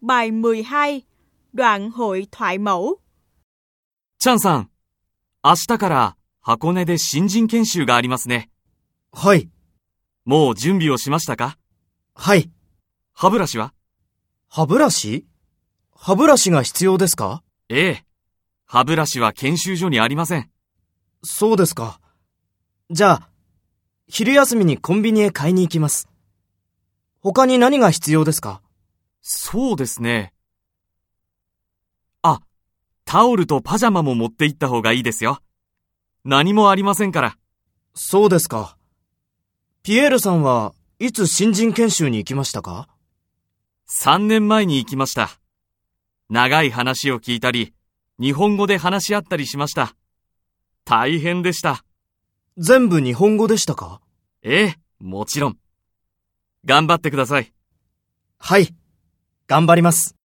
Bài 12, đoạn hội thoại mẫu. チャンさん、明日から箱根で新人研修がありますね。 はい。 もう準備をしましたか？ はい。 歯ブラシは？ 歯ブラシ？歯ブラシが必要ですか？ ええ。歯ブラシは研修所にありません。 そうですか。じゃあ、昼休みにコンビニへ買いに行きます。他に何が必要ですか？ そうですね。あ、タオルとパジャマも持って行った方がいいですよ。何もありませんから。 そうですか。ピエールさんはいつ新人研修に行きましたか ？3年前に行きました。長い話を聞いたり、日本語で話し合ったりしました。大変でした。 全部日本語でしたか？ ええ、もちろん。頑張ってください。 はい、頑張ります。